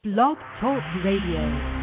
Blog Talk Radio.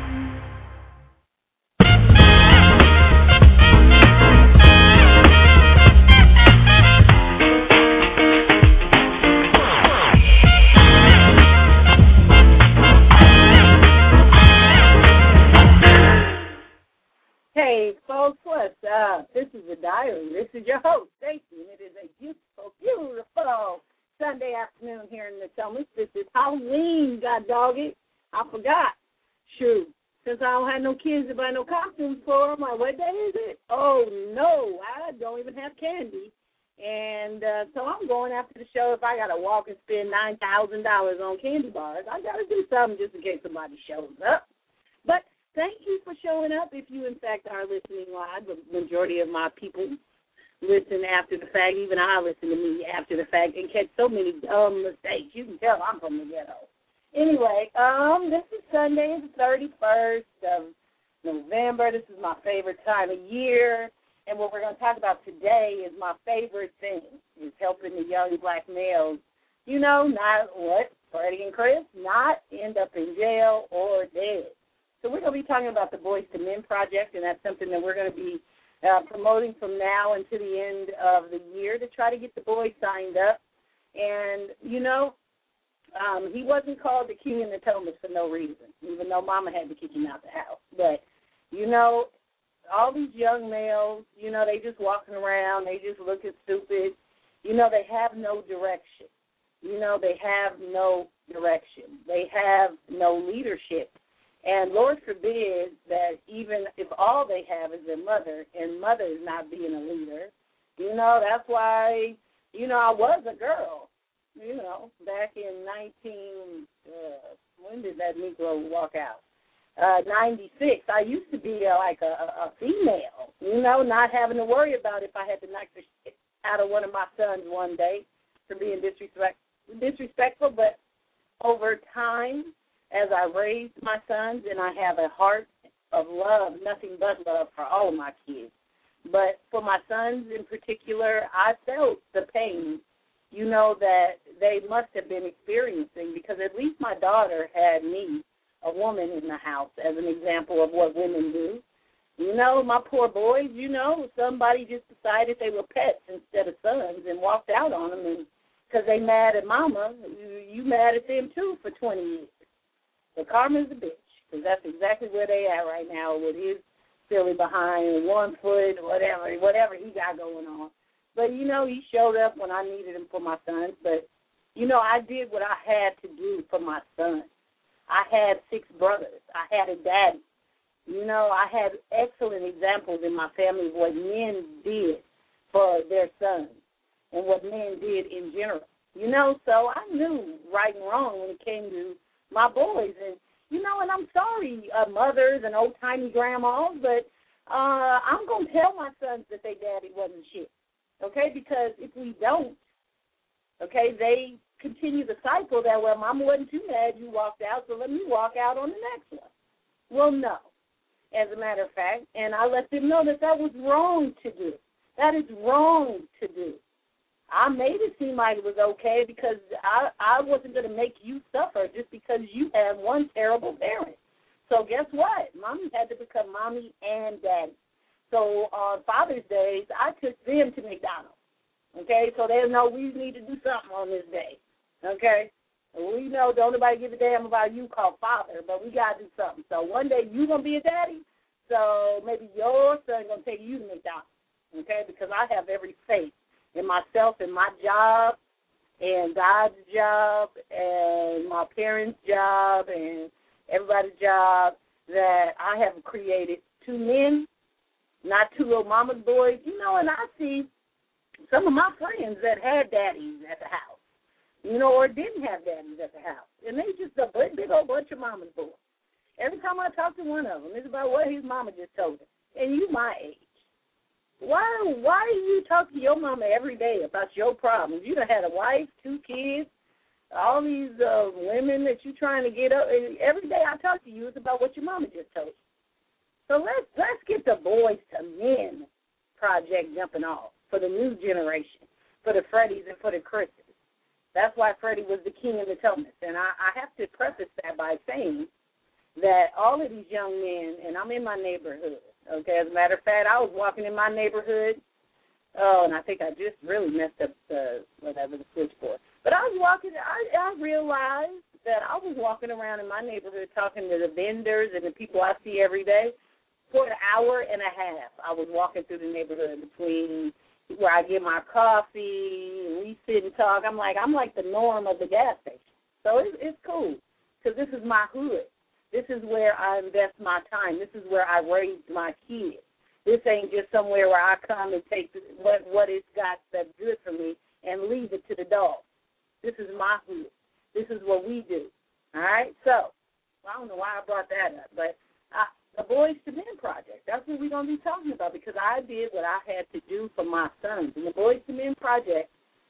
Hey, folks, what's up? This is The Diary. This is your host, Stacey, and it is a beautiful, beautiful Sunday afternoon here in the Thomas. This is Halloween, god dog it. I forgot. Shoot. Since I don't have no kids to buy no costumes for them, like, what day is it? Oh, no, I don't even have candy. And so I'm going after the show. If I got to walk and spend $9,000 on candy bars, I got to do something just in case somebody shows up. But thank you for showing up. If you, in fact, are listening live, the majority of my people listen after the fact. Even I listen to me after the fact and catch so many dumb mistakes. You can tell I'm from the ghetto. Anyway, this is Sunday, the 31st of November. This is my favorite time of year. And what we're going to talk about today is my favorite thing, is helping the young black males, you know, not what, Freddie and Chris, not end up in jail or dead. So we're going to be talking about the Boys to Men Project, and that's something that we're going to be promoting from now until the end of the year to try to get the boys signed up. And, you know, he wasn't called the King and the Thomas for no reason, even though Mama had to kick him out the house. But, you know, all these young males, you know, they just walking around, they just looking stupid. You know, they have no direction. You know, they have no direction. They have no leadership. And Lord forbid that even if all they have is their mother, and mother is not being a leader, you know, that's why, you know, I was a girl, you know, back in when did that Negro walk out? 96. I used to be like a female, you know, not having to worry about if I had to knock the shit out of one of my sons one day for being disrespectful. But over time, as I raised my sons, and I have a heart of love, nothing but love for all of my kids. But for my sons in particular, I felt the pain, you know, that they must have been experiencing, because at least my daughter had me, a woman in the house, as an example of what women do. You know, my poor boys, you know, somebody just decided they were pets instead of sons and walked out on them, and because they mad at mama, you mad at them too for 20 years. The karma's a bitch, because that's exactly where they at right now with his silly behind, 1 foot, whatever he got going on. But, you know, he showed up when I needed him for my sons. But, you know, I did what I had to do for my sons. I had 6 brothers. I had a daddy. You know, I had excellent examples in my family of what men did for their sons and what men did in general. You know, so I knew right and wrong when it came to my boys. And, you know, and I'm sorry, mothers and old-timey grandmas, but I'm going to tell my sons that their daddy wasn't shit, okay, because if we don't, okay, they continue the cycle that, well, Mama wasn't too mad you walked out, so let me walk out on the next one. Well, no, as a matter of fact, and I let them know that that was wrong to do. That is wrong to do. I made it seem like it was okay because I wasn't going to make you suffer just because you have one terrible parent. So guess what? Mommy had to become mommy and daddy. So on Father's Days, I took them to McDonald's, okay? So they know we need to do something on this day, okay? We know don't nobody give a damn about you called father, but we got to do something. So one day you going to be a daddy, so maybe your son going to take you to McDonald's, okay, because I have every faith in myself and my job and God's job and my parents' job and everybody's job that I have created 2 men, not 2 little mama's boys. You know, and I see some of my friends that had daddies at the house, you know, or didn't have daddies at the house. And they just a big old bunch of mama's boys. Every time I talk to one of them, it's about what his mama just told him. And you my age. Why do you talk to your mama every day about your problems? You done had a wife, 2 kids, all these women that you trying to get up. And every day I talk to you, it's about what your mama just told you. So let's get the Boys to Men project jumping off for the new generation, for the Freddies and for the Chris's. That's why Freddie was the king of the Potomac. And I have to preface that by saying that all of these young men, and I'm in my neighborhood, okay? As a matter of fact, I was walking in my neighborhood. Oh, and I think I just really messed up the switchboard. But I was walking, I realized that I was walking around in my neighborhood talking to the vendors and the people I see every day for an hour and a half. I was walking through the neighborhood between where I get my coffee and we sit and talk. I'm like the norm of the gas station. So it's cool because this is my hood. This is where I invest my time. This is where I raise my kids. This ain't just somewhere where I come and take what it's got that's good for me and leave it to the dog. This is my hood. This is what we do. All right? So, I don't know why I brought that up, but the Boys to Men Project, that's what we're going to be talking about because I did what I had to do for my sons. And the Boys to Men Project,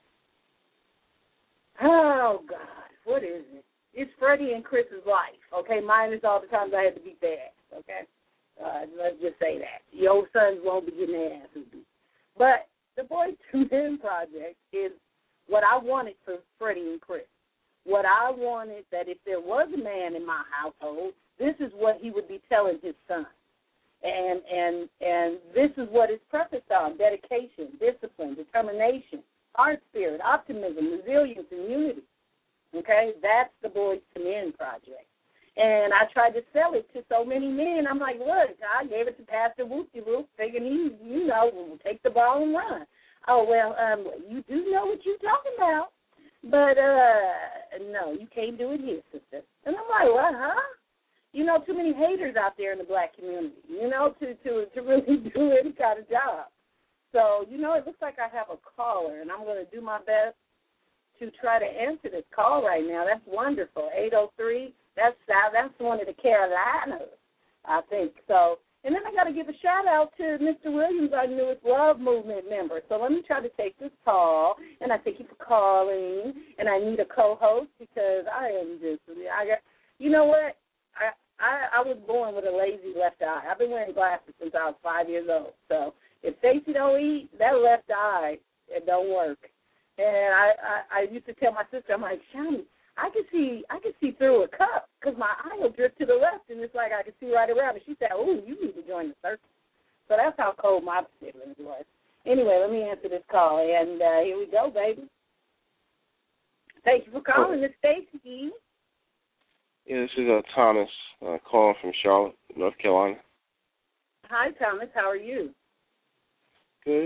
oh, God, what is it? It's Freddie and Chris's life, okay? Mine is all the times I had to beat their ass, okay? Let's just say that. Your sons won't be getting their asses beat. But the Boys to Men Project is what I wanted for Freddie and Chris. What I wanted that if there was a man in my household, this is what he would be telling his son. And this is what it's prefaced on: dedication, discipline, determination, heart spirit, optimism, resilience, and unity. Okay? That's the Boys to Men Project. And I tried to sell it to so many men. I'm like, look, I gave it to Pastor Whoop-de-Whoop, thinking he, will take the ball and run. Oh, well, you do know what you're talking about. But, no, you can't do it here, sister. And I'm like, what, huh? Too many haters out there in the black community, to really do any kind of job. So, it looks like I have a caller, and I'm going to do my best to try to answer this call right now. That's wonderful. 803. That's one of the Carolinas, I think. So, and then I got to give a shout-out to Mr. Williams, our newest Love Movement member. So let me try to take this call, and I thank you for calling, and I need a co-host because I am just, you know what? I was born with a lazy left eye. I've been wearing glasses since I was 5 years old. So if Stacey don't eat, that left eye, it don't work. And I used to tell my sister, I'm like, Shani, I can see through a cup because my eye will drift to the left, and it's like I can see right around. And she said, oh, you need to join the circle. So that's how cold my siblings was. Anyway, let me answer this call, and here we go, baby. Thank you for calling, Miss Stacey. Yeah, this is Thomas calling from Charlotte, North Carolina. Hi, Thomas. How are you? Good.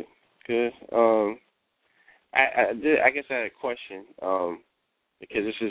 I guess I had a question. Because this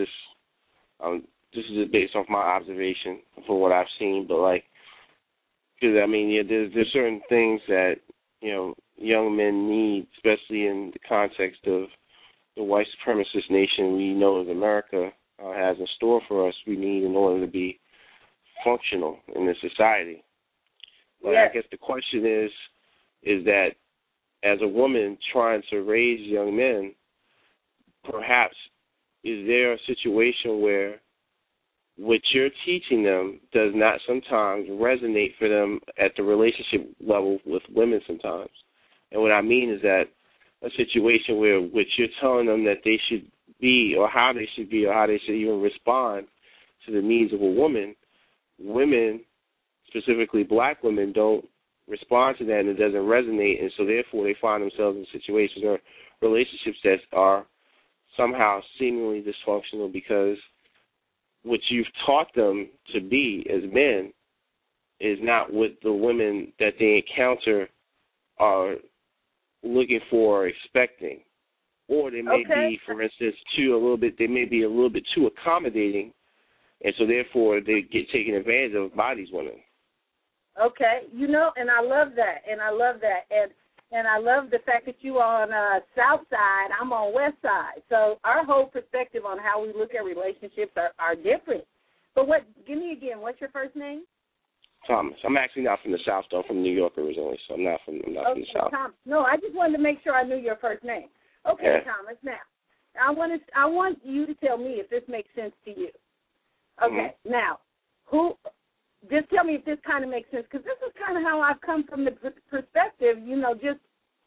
is based off my observation for what I've seen, but because there's certain things that young men need, especially in the context of the white supremacist nation we know as America has in store for us. We need in order to be functional in this society. But yes. I guess the question is that as a woman trying to raise young men, perhaps. Is there a situation where what you're teaching them does not sometimes resonate for them at the relationship level with women sometimes? And what I mean is that a situation where what you're telling them that they should be or how they should be or how they should even respond to the needs of a woman, women, specifically black women, don't respond to that and it doesn't resonate, and so therefore they find themselves in situations or relationships that are somehow seemingly dysfunctional because what you've taught them to be as men is not what the women that they encounter are looking for or expecting. Or they may be, for instance, they may be a little bit too accommodating, and so therefore they get taken advantage of by these women. Okay, and I love that, and I love the fact that you are on south side, I'm on west side. So our whole perspective on how we look at relationships are different. But give me again, what's your first name? Thomas. I'm actually not from the South, though. I'm from New York originally, so I'm not from the South. Thomas. No, I just wanted to make sure I knew your first name. Okay, yeah. Thomas, now, I want you to tell me if this makes sense to you. Okay, Now, just tell me if this kind of makes sense, because this is kind of how I've come from the perspective,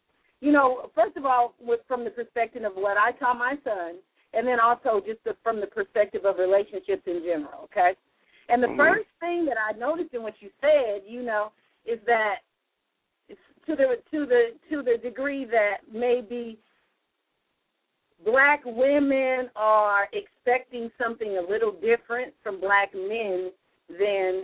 first of all, from the perspective of what I taught my son, and then also just from the perspective of relationships in general, okay? And the first thing that I noticed in what you said, is that it's to the degree that maybe black women are expecting something a little different from black men than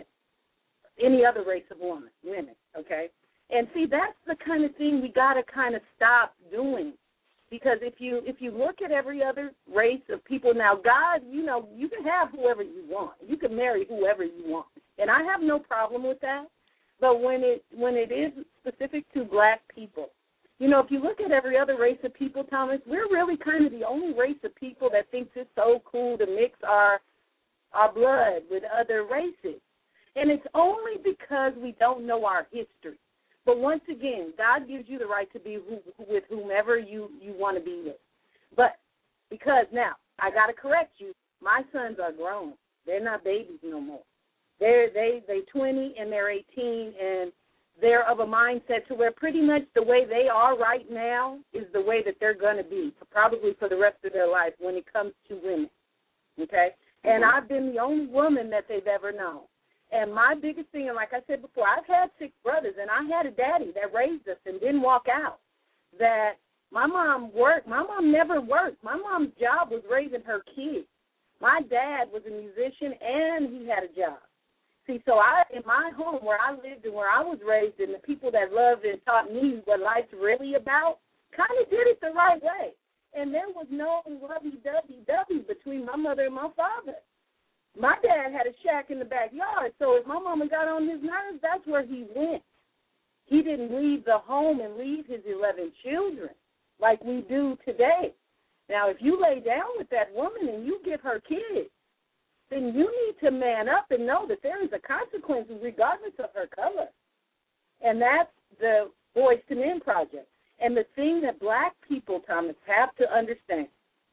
any other race of women, okay? And see, that's the kind of thing we got to kind of stop doing. Because if you look at every other race of people, now God, you can have whoever you want. You can marry whoever you want. And I have no problem with that. But when it is specific to black people, if you look at every other race of people, Thomas, we're really kind of the only race of people that thinks it's so cool to mix our blood with other races. And it's only because we don't know our history. But once again, God gives you the right to be with whomever you want to be with. But because now, I got to correct you, my sons are grown. They're not babies no more. They're 20 and they're 18, and they're of a mindset to where pretty much the way they are right now is the way that they're going to be, probably for the rest of their life when it comes to women, okay? And I've been the only woman that they've ever known. And my biggest thing, and like I said before, I've had 6 brothers, and I had a daddy that raised us and didn't walk out. That my mom worked. My mom never worked. My mom's job was raising her kids. My dad was a musician, and he had a job. See, so in my home where I lived and where I was raised, and the people that loved and taught me what life's really about kind of did it the right way. And there was no lovey-dovey between my mother and my father. My dad had a shack in the backyard, so if my mama got on his nerves, that's where he went. He didn't leave the home and leave his 11 children like we do today. Now, if you lay down with that woman and you give her kids, then you need to man up and know that there is a consequence regardless of her color. And that's the Boys to Men Project. And the thing that black people, Thomas, have to understand,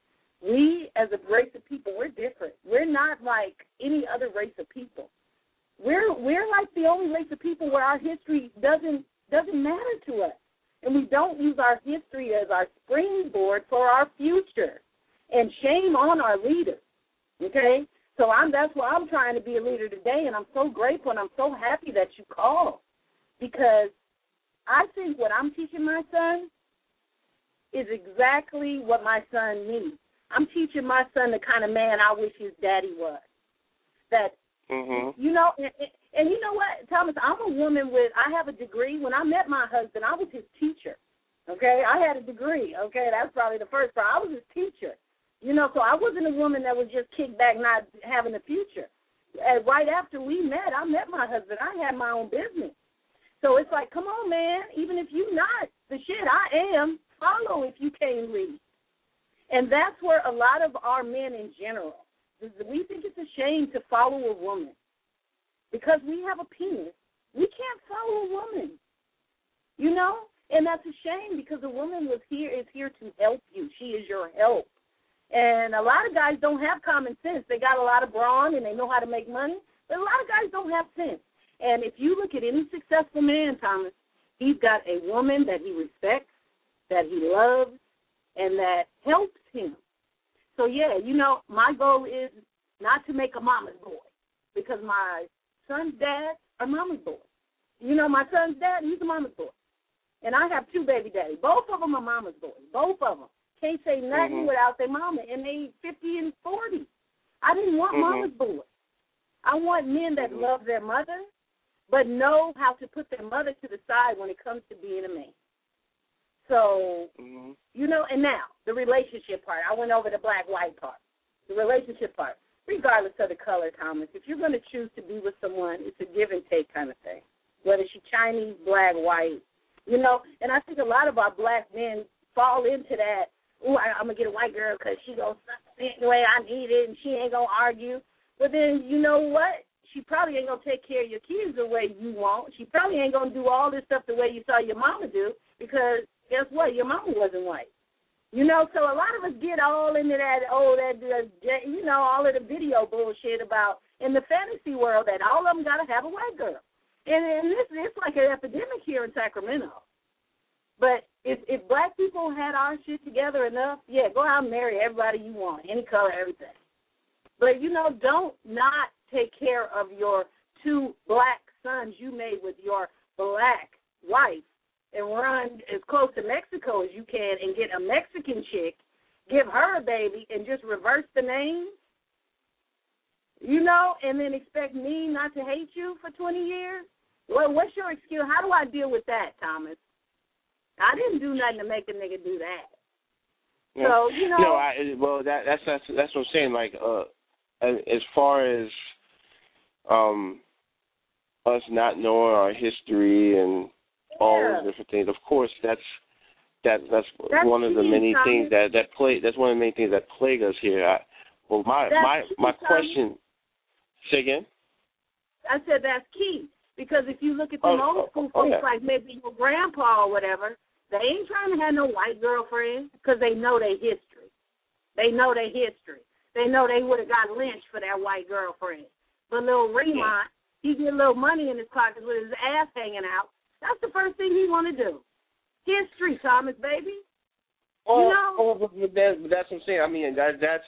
we as a race of people, we're different. We're not like any other race of people. We're like the only race of people where our history doesn't matter to us. And we don't use our history as our springboard for our future. And shame on our leaders, okay? So that's why I'm trying to be a leader today, and I'm so grateful and I'm so happy that you called, because I think what I'm teaching my son is exactly what my son needs. I'm teaching my son the kind of man I wish his daddy was. That, and you know what, Thomas, I'm a woman I have a degree. When I met my husband, I was his teacher, okay? I had a degree, okay? That's probably the first part. I was his teacher. So I wasn't a woman that was just kicked back, not having a future. And right after we met, I met my husband. I had my own business. So it's like, come on, man, even if you're not the shit I am, follow if you can't read. And that's where a lot of our men in general, we think it's a shame to follow a woman. Because we have a penis, we can't follow a woman, And that's a shame, because a woman is here to help you. She is your help. And a lot of guys don't have common sense. They got a lot of brawn and they know how to make money, but a lot of guys don't have sense. And if you look at any successful man, Thomas, he's got a woman that he respects, that he loves, and that helps him. So, yeah, my goal is not to make a mama's boy, because my son's dad are mama's boys. My son's dad, he's a mama's boy. And I have 2 baby daddies. Both of them are mama's boys, both of them. Can't say nothing without their mama, and they 50 and 40. I didn't want mama's boys. I want men that love their mother, but know how to put their mother to the side when it comes to being a man. So, and now, the relationship part. I went over the black-white part. The relationship part. Regardless of the color, Thomas, if you're going to choose to be with someone, it's a give-and-take kind of thing. Whether she's Chinese, black, white, And I think a lot of our black men fall into that, I'm going to get a white girl because she going to suck the way I need it, and she ain't going to argue. But then, you know what? She probably ain't going to take care of your kids the way you want. She probably ain't going to do all this stuff the way you saw your mama do, because guess what? Your mama wasn't white. So a lot of us get all into that, all of the video bullshit about, in the fantasy world, that all of them got to have a white girl. And it's like an epidemic here in Sacramento. But if black people had our shit together enough, yeah, go out and marry everybody you want, any color, everything. But, don't not take care of your 2 black sons you made with your black wife and run as close to Mexico as you can and get a Mexican chick, give her a baby, and just reverse the name, and then expect me not to hate you for 20 years? Well, what's your excuse? How do I deal with that, Thomas? I didn't do nothing to make a nigga do that. Yeah. So, that's what I'm saying. Like, as far as us not knowing our history and all those different things, of course, that's one of the many things that plague. That's one of the main things that plague us here. My question. Say again. I said that's key, because if you look at the old school folks, like maybe your grandpa or whatever, they ain't trying to have no white girlfriend because they know their history. They know their history. They know they would have got lynched for that white girlfriend. But little Remont, he get a little money in his pockets with his ass hanging out. That's the first thing he want to do. History, Thomas, baby. That's what I'm saying. I mean, that's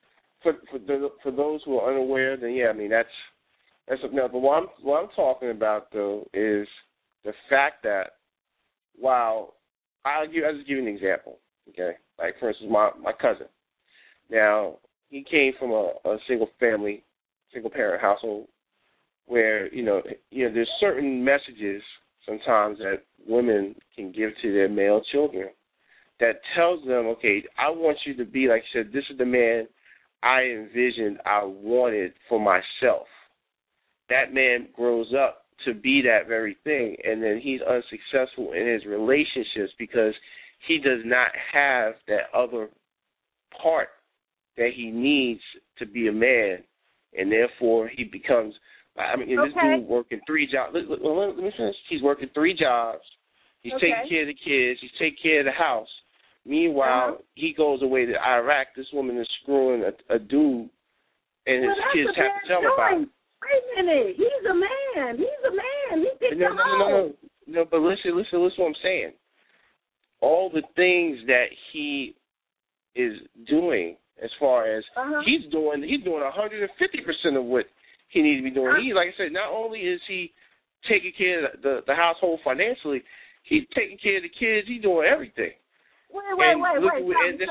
for those who are unaware. Then yeah, I mean that's no. But what I'm talking about though is the fact that while I'll just give you an example. Okay, like for instance, my cousin. Now he came from a single parent household where there's certain messages sometimes that women can give to their male children that tells them, okay, I want you to be, like you said, this is the man I envisioned I wanted for myself. That man grows up to be that very thing, and then he's unsuccessful in his relationships because he does not have that other part that he needs to be a man, and therefore he becomes, this dude working 3 jobs. Let me finish. He's working 3 jobs. He's taking care of the kids. He's taking care of the house. Meanwhile, he goes away to Iraq. This woman is screwing a dude, and his kids have to tell him about it. Wait a minute. He's a man. He picked the home. No, but listen what I'm saying. All the things that he is doing, as far as he's doing 150% of what he needs to be doing. He, like I said, not only is he taking care of the household financially, he's taking care of the kids. He's doing everything. Wait. Listen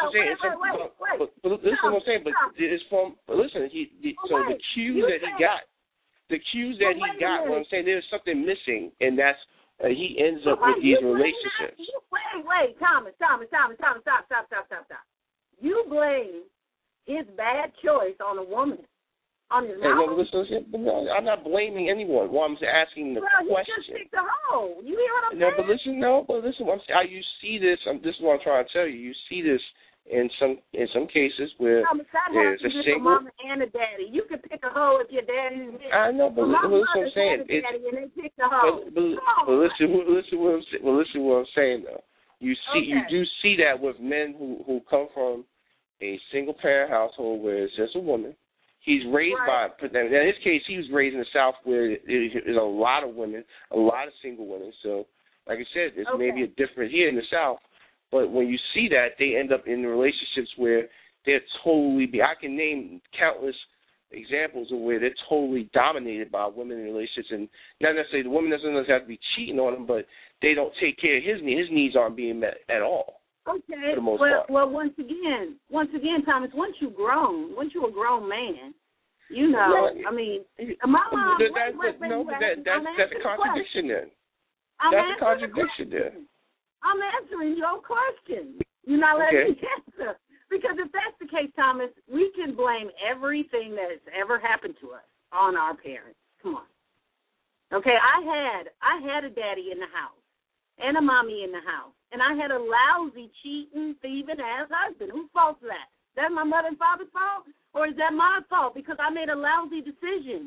to what I'm saying. But it's from. But listen, so the cues that he got. The cues that he got, what I'm saying, there's something missing, and that's he ends up with these relationships. Wait, Thomas, stop. You blame his bad choice on a woman, on his mouth. Listen, I'm not blaming anyone. Well, I'm asking the question. You just picked the hole. You hear what I'm saying? But listen, you see this. This is what I'm trying to tell you. You see this in some cases where there's a single mama and a daddy. You can pick a hole if your daddy is rich. I know, but listen what I'm saying. And they pick the hole. But listen what I'm saying though. You do see that with men who come from a single parent household where it's just a woman. He's raised by, in his case, he was raised in the South where there's a lot of women, a lot of single women. So, like I said, it's maybe a different here in the South. But when you see that, they end up in relationships where they're totally, I can name countless examples of where they're totally dominated by women in relationships. And not necessarily, the woman doesn't necessarily have to be cheating on him, but they don't take care of his needs. His needs aren't being met at all. Okay. For the most part. Well, once again, Thomas, once you're a grown man, my mom. That's a contradiction then. That's a contradiction there. I'm answering your question. You're not letting me answer. Because if that's the case, Thomas, we can blame everything that has ever happened to us on our parents. Come on. Okay, I had a daddy in the house and a mommy in the house, and I had a lousy, cheating, thieving ass husband. Whose fault is that? Is that my mother and father's fault, or is that my fault because I made a lousy decision?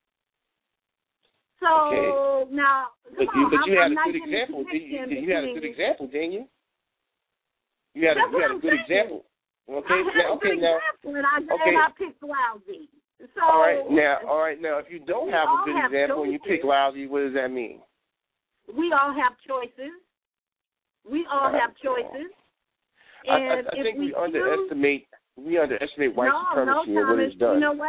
So now, but you had a good example. You had a good example, didn't you? You had a good example. Okay, and I picked lousy. So all right. Now, if you don't have a good example and you pick lousy, what does that mean? We all have choices. We all have choices. And I think we underestimate white supremacy and what it's done. You know what?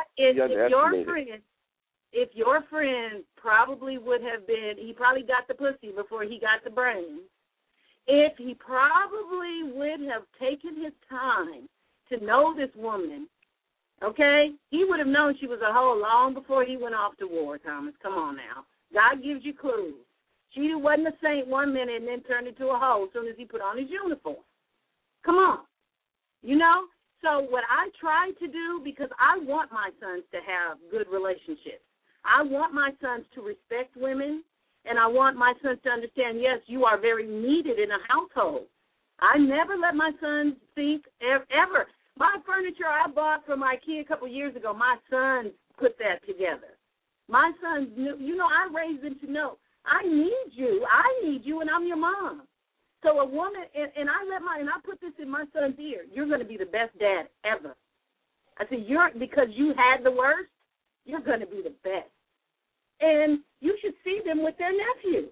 If your friend probably would have been, he probably got the pussy before he got the brain. If he probably would have taken his time to know this woman, okay, he would have known she was a hoe long before he went off to war, Thomas. Come on now. God gives you clues. She wasn't a saint 1 minute and then turned into a hoe as soon as he put on his uniform. Come on. You know? So what I try to do, because I want my sons to have good relationships. I want my sons to respect women, and I want my sons to understand, yes, you are very needed in a household. I never let my sons think ever. My furniture I bought for my kid a couple years ago, my sons put that together. My sons knew, I raised them to know, I need you, and I'm your mom. So a woman, and I put this in my son's ear, you're going to be the best dad ever. I said, because you had the worst, you're going to be the best. And you should see them with their nephew.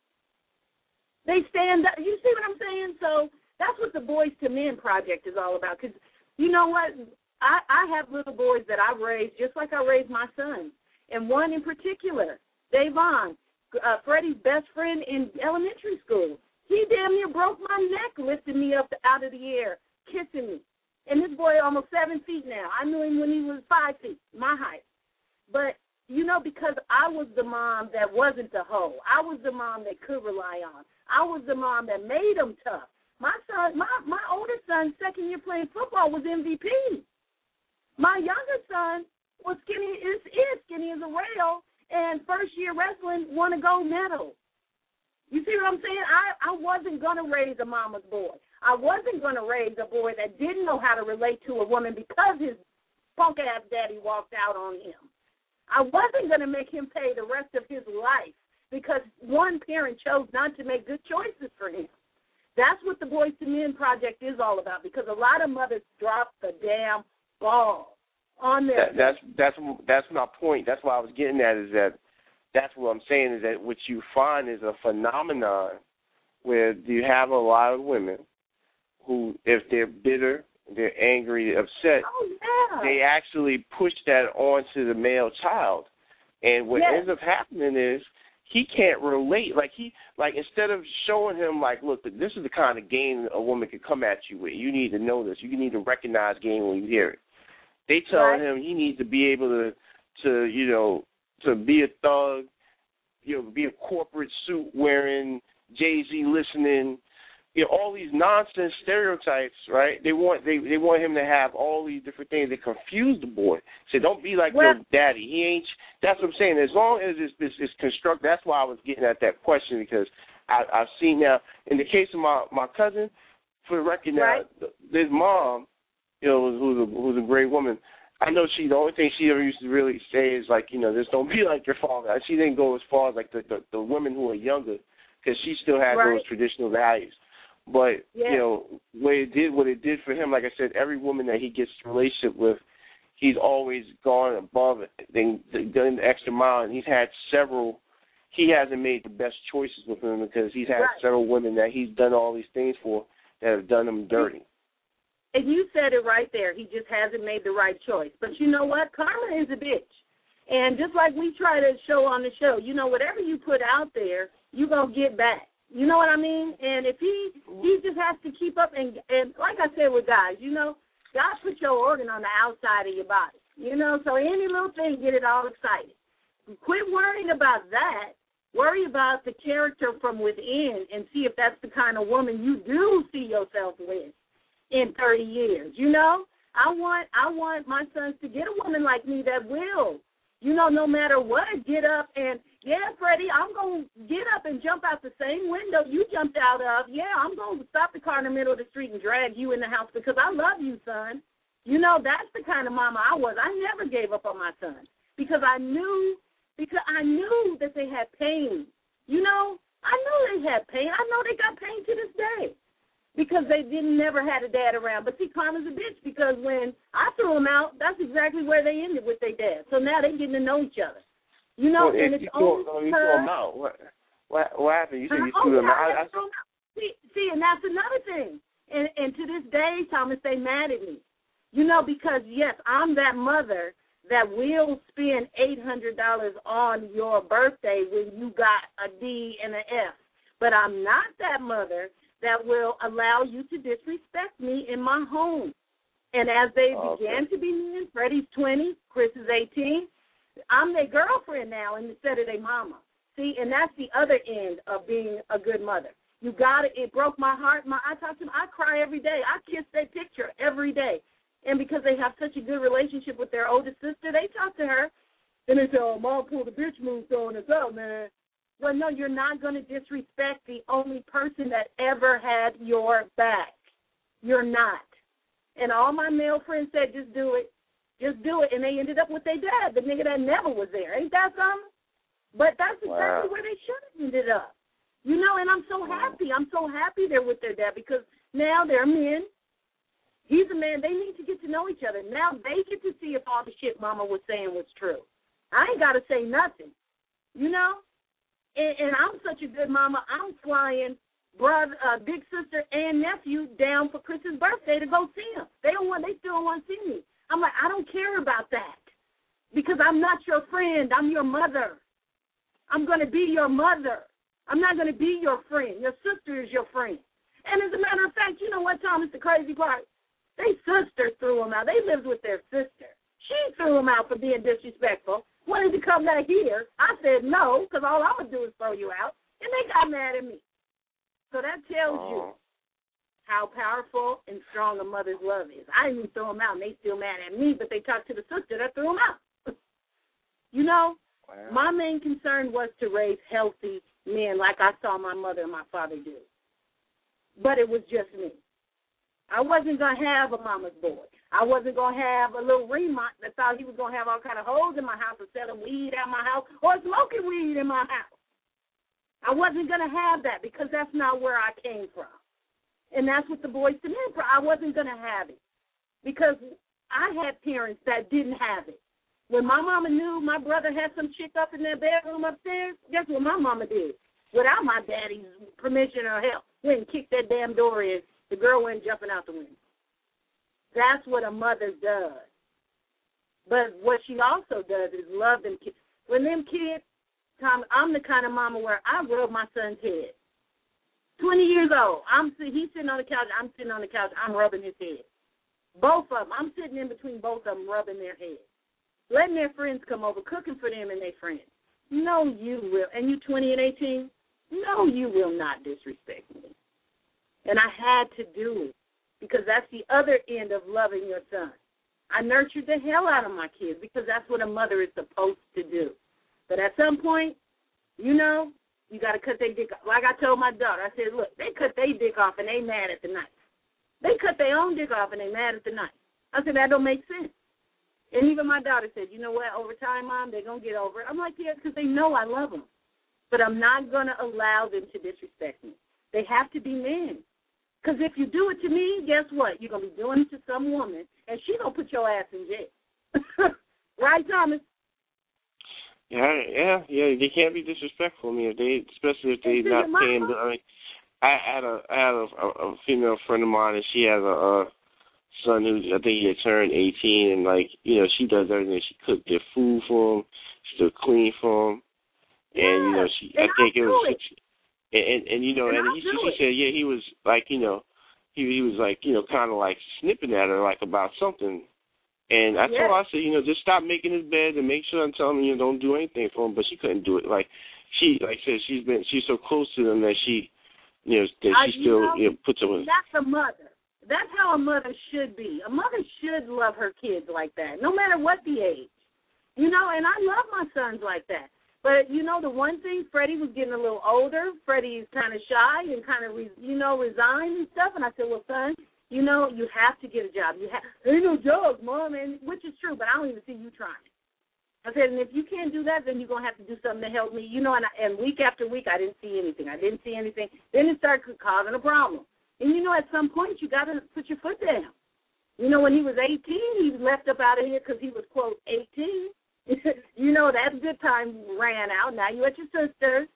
They stand up. You see what I'm saying? So that's what the Boys to Men project is all about. Because you know what? I have little boys that I raised just like I raised my sons. And one in particular, Davon, Freddie's best friend in elementary school. He damn near broke my neck lifting me up out of the air, kissing me. And this boy almost 7 feet now. I knew him when he was 5 feet, my height. But, because I was the mom that wasn't the hoe. I was the mom that could rely on. I was the mom that made him tough. My son, my older son, second year playing football, was MVP. My younger son was skinny as a rail, and first year wrestling won a gold medal. You see what I'm saying? I wasn't going to raise a mama's boy. I wasn't going to raise a boy that didn't know how to relate to a woman because his punk-ass daddy walked out on him. I wasn't going to make him pay the rest of his life because one parent chose not to make good choices for him. That's what the Boys to Men project is all about, because a lot of mothers drop the damn ball on their. That's my point. That's what I was getting at. That's what I'm saying is that what you find is a phenomenon where you have a lot of women who, if they're bitter, they're angry, upset, they actually push that onto the male child. And what ends up happening is he can't relate. Like instead of showing him, look, this is the kind of game a woman can come at you with. You need to know this. You need to recognize game when you hear it. They tell him he needs to be able to be a thug, be a corporate suit wearing, Jay-Z listening, all these nonsense stereotypes, right? They want him to have all these different things that confuse the boy. Say, don't be like your daddy. He ain't. That's what I'm saying. As long as it's constructed, that's why I was getting at that question, because I've seen now in the case of my cousin, for the record now, his mom, who's a great woman. I know the only thing she ever used to really say is just don't be like your father. She didn't go as far as the women who are younger, because she still had those traditional values. But what it did for him, like I said, every woman that he gets a relationship with, he's always gone above it, done the extra mile, and he's had several. He hasn't made the best choices with them because he's had several women that he's done all these things for that have done him dirty. And you said it right there. He just hasn't made the right choice. But you know what? Karma is a bitch. And just like we try to show on the show, whatever you put out there, you're going to get back. You know what I mean? And if he just has to keep up, and like I said with guys, God put your organ on the outside of your body. So any little thing, get it all excited. Quit worrying about that. Worry about the character from within and see if that's the kind of woman you do see yourself with in 30 years. I want my sons to get a woman like me that will, no matter what, get up and, Freddie, I'm going to get up and jump out the same window you jumped out of. I'm going to stop the car in the middle of the street and drag you in the house because I love you, son. That's the kind of mama I was. I never gave up on my sons because I knew that they had pain. I know they had pain. I know they got pain to this day because they never had a dad around. But see, karma's a bitch because when I threw them out, that's exactly where they ended with their dad. So now they're getting to know each other. And it's only you threw them out. What happened? You said you threw them out. See, and that's another thing. And to this day, Thomas, they mad at me. You know, because, yes, I'm that mother that will spend $800 on your birthday when you got a D and an F. But I'm not that mother that will allow you to disrespect me in my home. And as they began to be men, Freddie's 20, Chris is 18, I'm their girlfriend now instead of their mama. See, and that's the other end of being a good mother. You got it. It broke my heart. I talk to them. I cry every day. I kiss their picture every day. And because they have such a good relationship with their older sister, they talk to her. And they say, oh, Mom pulled a bitch move throwing us out, man. Well, no, you're not going to disrespect the only person that ever had your back. You're not. And all my male friends said, just do it. Just do it. And they ended up with their dad, the nigga that never was there. Ain't that something? But that's exactly where they should have ended up. You know, and I'm so happy. I'm so happy they're with their dad because now they're men. He's a man. They need to get to know each other. Now they get to see if all the shit Mama was saying was true. I ain't got to say nothing, you know. And I'm such a good mama. I'm flying brother, big sister, and nephew down for Chris's birthday to go see him. They still don't want to see me. I'm like, I don't care about that because I'm not your friend. I'm your mother. I'm going to be your mother. I'm not going to be your friend. Your sister is your friend. And as a matter of fact, you know what, Thomas, the crazy part? They sister threw him out. They lived with their sister. She threw him out for being disrespectful. Wanted to come back here. I said no, because all I'm going to do is throw you out. And they got mad at me. So that tells you how powerful and strong a mother's love is. I didn't even throw them out, and they still mad at me, but they talked to the sister that threw them out. You know, my main concern was to raise healthy men like I saw my mother and my father do. But it was just me. I wasn't going to have a mama's boy. I wasn't going to have a little remont that thought he was going to have all kind of hoes in my house or selling weed at my house or smoking weed in my house. I wasn't going to have that because that's not where I came from. And that's what the Boys to Men, I wasn't going to have it because I had parents that didn't have it. When my mama knew my brother had some chick up in their bedroom upstairs, guess what my mama did? Without my daddy's permission or help, went and kicked that damn door in. The girl went jumping out the window. That's what a mother does. But what she also does is love them kids. When them kids, Tom, I'm the kind of mama where I rub my son's head. 20 years old. He's sitting on the couch. I'm sitting on the couch. I'm rubbing his head. Both of them. I'm sitting in between both of them rubbing their heads. Letting their friends come over, cooking for them and their friends. No, you will. And you 20 and 18? No, you will not disrespect me. And I had to do it because that's the other end of loving your son. I nurtured the hell out of my kids because that's what a mother is supposed to do. But at some point, you know, you got to cut their dick off. Like I told my daughter, I said, look, they cut their dick off and they mad at the knife. They cut their own dick off and they mad at the knife. I said, that don't make sense. And even my daughter said, you know what, over time, Mom, they're going to get over it. I'm like, yeah, because they know I love them. But I'm not going to allow them to disrespect me. They have to be men. Because if you do it to me, guess what? You're going to be doing it to some woman, and she's going to put your ass in jail. Right, Thomas? Yeah. They can't be disrespectful. I mean, especially if they're not paying. I mean, I had a female friend of mine, and she has a son who I think he had turned 18, and like she does everything. She cooked their food for him, she still clean for him, and she. I think it was. And she said, yeah, he was like, he was like, kind of like snipping at her like about something. And I told her, I said, just stop making his bed and make sure and tell him, don't do anything for him. But she couldn't do it. Like she, like I said, she's so close to them that she, still puts them in. That's a mother. That's how a mother should be. A mother should love her kids like that, no matter what the age. And I love my sons like that. But, the one thing, Freddie was getting a little older. Freddie is kind of shy and kind of, resigned and stuff. And I said, well, son, you have to get a job. There ain't no jobs, Mom, which is true, but I don't even see you trying. I said, and if you can't do that, then you're going to have to do something to help me. And week after week, I didn't see anything. Then it started causing a problem. And, at some point, you got to put your foot down. When he was 18, he left up out of here because he was, quote, 18. That good time ran out. Now you at your sister's.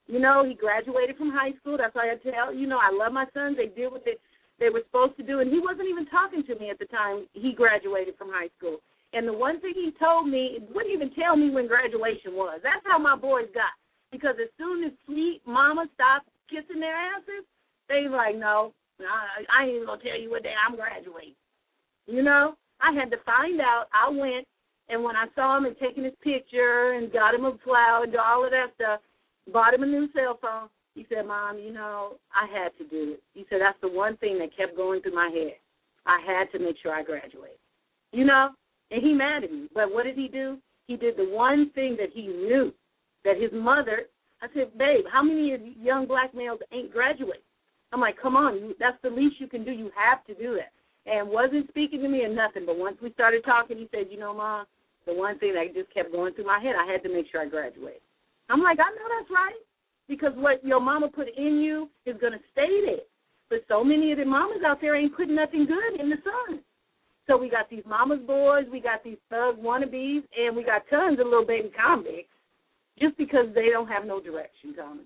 You know, he graduated from high school. That's why I tell, you know, I love my sons. They did what they were supposed to do. And he wasn't even talking to me at the time he graduated from high school. And the one thing he told me, wouldn't even tell me when graduation was. That's how my boys got. Because as soon as sweet mama stopped kissing their asses, they were like, no, I ain't even going to tell you what day I'm graduating. You know, I had to find out. I went, and when I saw him and taking his picture and got him a flower and all of that stuff, bought him a new cell phone, he said, Mom, you know, I had to do it. He said, that's the one thing that kept going through my head. I had to make sure I graduated. You know, and he mad at me. But what did he do? He did the one thing that he knew, that his mother, I said, babe, how many of you young black males ain't graduated? I'm like, come on, that's the least you can do. You have to do that. And wasn't speaking to me or nothing, but once we started talking, he said, you know, Mom, the one thing that just kept going through my head, I had to make sure I graduated. I'm like, I know that's right, because what your mama put in you is going to stay there. But so many of the mamas out there ain't putting nothing good in the sun. So we got these mama's boys, we got these thug wannabes, and we got tons of little baby convicts just because they don't have no direction, Thomas.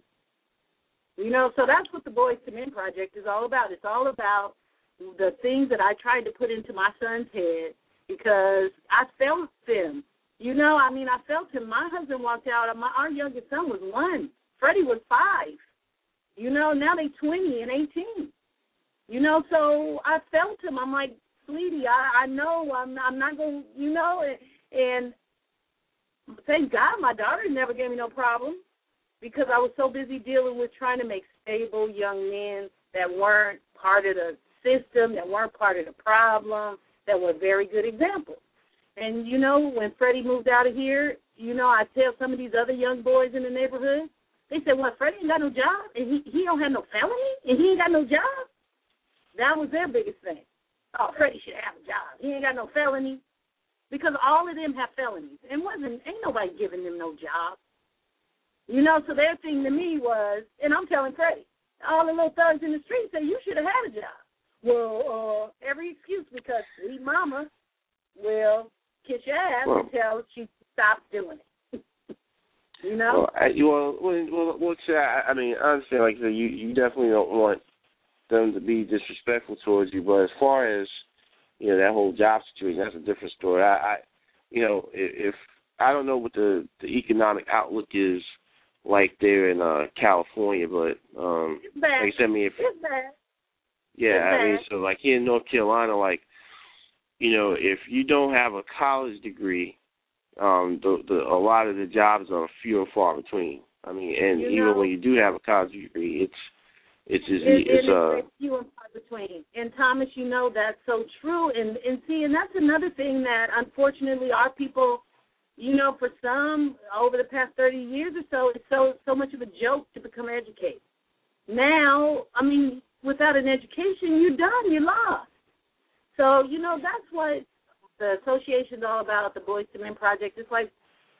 You know, so that's what the Boys to Men Project is all about. It's all about the things that I tried to put into my son's head because I felt them. You know, I mean, I felt him. My husband walked out. Our youngest son was 1. Freddie was 5. You know, now they 20 and 18. You know, so I felt him. I'm like, sweetie, I know I'm not going to, you know, and thank God my daughter never gave me no problem because I was so busy dealing with trying to make stable young men that weren't part of the system, that weren't part of the problem, that were very good examples. And, you know, when Freddie moved out of here, you know, I tell some of these other young boys in the neighborhood, they said, well, Freddie ain't got no job, and he don't have no felony, and he ain't got no job. That was their biggest thing. Oh, Freddie should have a job. He ain't got no felony. Because all of them have felonies. And ain't nobody giving them no job. You know, so their thing to me was, and I'm telling Freddie, all the little thugs in the street say, you should have had a job. Well, every excuse because sweet mama will kiss your ass until she stops doing it. You know? I mean, I understand, like, you definitely don't want them to be disrespectful towards you, but as far as, you know, that whole job situation, that's a different story. You know, if I don't know what the economic outlook is like there in California, but it's bad. like I said, I mean, it's bad. Yeah, it's I mean, bad. so like here in North Carolina, like, you know, if you don't have a college degree, a lot of the jobs are few and far between. I mean, and even when you do have a college degree, it's few and far between. And Thomas, you know that's so true. And that's another thing that unfortunately our people, you know, for some over the past 30 years or so, it's so much of a joke to become educated. Now, I mean, without an education, you're done. You're lost. So, you know, that's what the association's all about, the Boys to Men Project. It's like,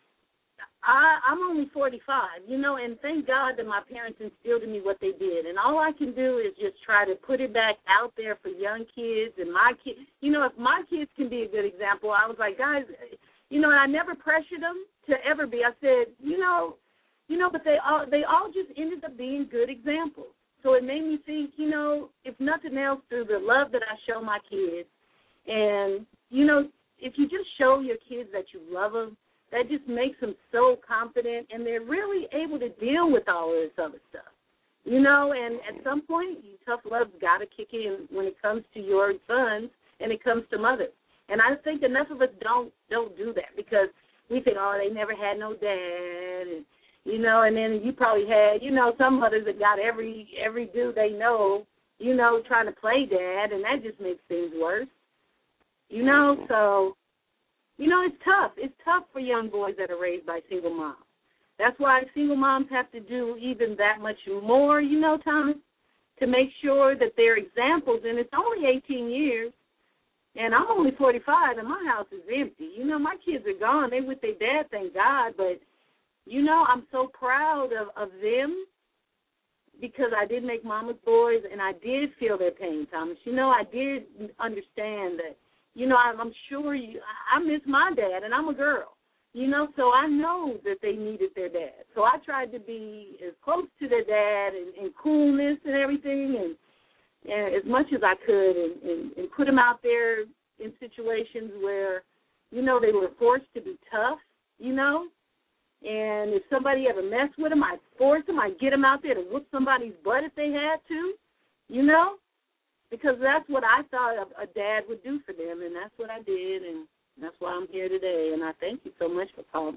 I'm only 45, you know, and thank God that my parents instilled in me what they did. And all I can do is just try to put it back out there for young kids and my kids. You know, if my kids can be a good example, I was like, guys, you know, and I never pressured them to ever be. I said, you know, but they all just ended up being good examples. So it made me think, you know, if nothing else, through the love that I show my kids, and, you know, if you just show your kids that you love them, that just makes them so confident, and they're really able to deal with all of this other stuff. You know, and at some point, tough love's got to kick in when it comes to your sons and it comes to mothers. And I think enough of us don't do that because we think, oh, they never had no dad, and, you know, and then you probably had, you know, some mothers that got every dude they know, you know, trying to play dad, and that just makes things worse. You know, so, you know, it's tough. It's tough for young boys that are raised by single moms. That's why single moms have to do even that much more, you know, Thomas, to make sure that they're examples. And it's only 18 years, and I'm only 45, and my house is empty. You know, my kids are gone. They with their dad, thank God. But, you know, I'm so proud of them because I did make mama's boys, and I did feel their pain, Thomas. You know, I did understand that. You know, I'm sure I miss my dad, and I'm a girl. You know, so I know that they needed their dad. So I tried to be as close to their dad and coolness and everything, and as much as I could, and put them out there in situations where, you know, they were forced to be tough, you know. And if somebody ever messed with them, I'd force them. I'd get them out there to whoop somebody's butt if they had to, you know, because that's what I thought a dad would do for them, and that's what I did, and that's why I'm here today. And I thank you so much for calling.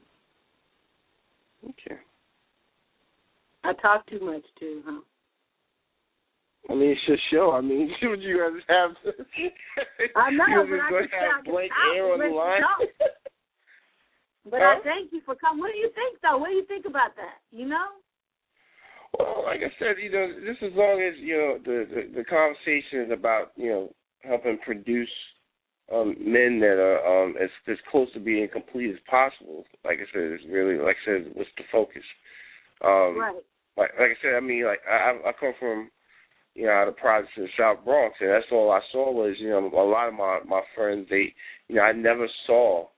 Okay. I talk too much, too, huh? I mean, it's your show. I mean, would you guys have? I know, you but I going to have blank air on the line. But I thank you for coming. What do you think, though? What do you think about that? You know? Well, like I said, you know, just as long as, you know, the conversation is about, you know, helping produce men that are as close to being complete as possible. Like I said, it's really, like I said, what's the focus? Right. Like I said, I mean, like I come from, you know, out of projects in the South Bronx, and that's all I saw was, you know, a lot of my friends, they, you know, I never saw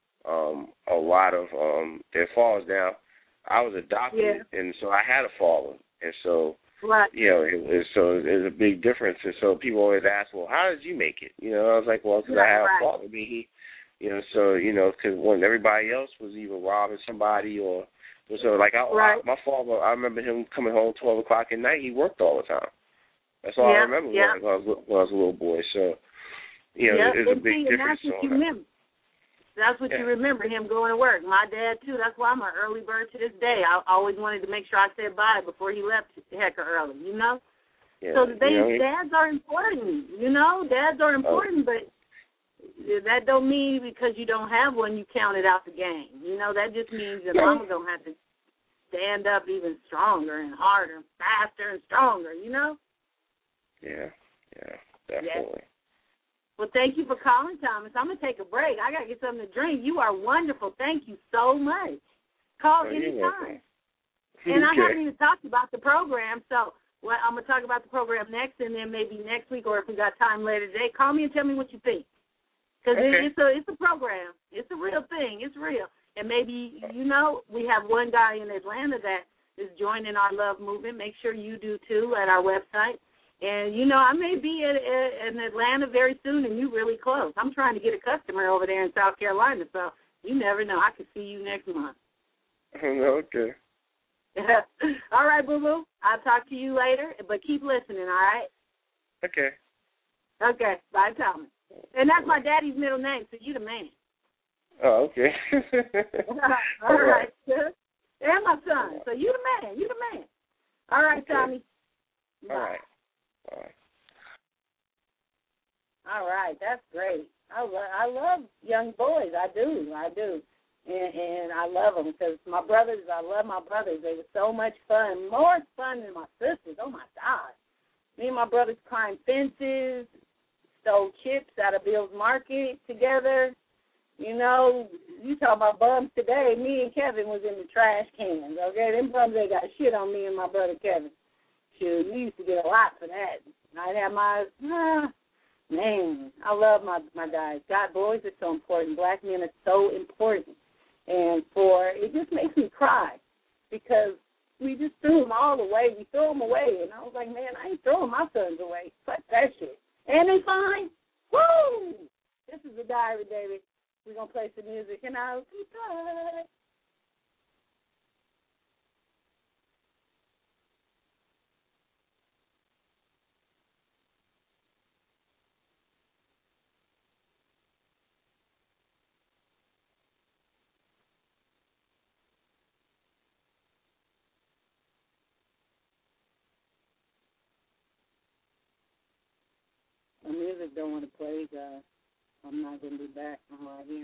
a lot of their fathers. Now, I was adopted, and so I had a father, and so, right. you know, it was a big difference, and so people always ask, well, how did you make it? You know, I was like, well, because I had a father. I mean, you know, so, you know, because when everybody else was either robbing somebody or, so, like, my father, I remember him coming home 12 o'clock at night. He worked all the time. That's all I remember when I was a little boy. So, you know, there's a big difference on that. That's what you remember, him going to work. My dad, too. That's why I'm an early bird to this day. I always wanted to make sure I said bye before he left hecker early, you know? Yeah, so dads are important, you know? Dads are important, but that don't mean because you don't have one, you counted out the game. You know, that just means that mama's going to have to stand up even stronger and harder and faster and stronger, you know? Yeah, definitely. Well, thank you for calling, Thomas. I'm going to take a break. I got to get something to drink. You are wonderful. Thank you so much. Call anytime. And I haven't even talked about the program, so I'm going to talk about the program next, and then maybe next week, or if we got time later today, call me and tell me what you think. Because it's a program. It's a real thing. It's real. And maybe, you know, we have one guy in Atlanta that is joining our love movement. Make sure you do, too, at our website. And, you know, I may be in Atlanta very soon, and you really close. I'm trying to get a customer over there in South Carolina, so you never know. I could see you next month. Okay. All right, boo-boo. I'll talk to you later, but keep listening, all right? Okay. Okay. Bye, Thomas. And that's my daddy's middle name, so you the man. Oh, okay. All right. And my son, so you the man. You the man. All right, okay. Tommy. Bye. All right. Bye. All right, that's great. I love young boys. I do. And I love them because I love my brothers. They were so much fun, more fun than my sisters. Oh, my God. Me and my brothers climbed fences, stole chips out of Bill's Market together. You know, you talk about bums today. Me and Kevin was in the trash cans, okay? Them bums, they got shit on me and my brother Kevin. Shoot, we used to get a lot for that. I'd have man, I love my guys. God, boys are so important. Black men are so important. And it just makes me cry because we just threw them all away. We threw them away. And I was like, man, I ain't throwing my sons away. Fuck that shit. And they fine. Woo! This is the diary, baby. We're going to play some music, and I'll be back. The music don't want to play, guys. I'm not going to be back. I'm right here.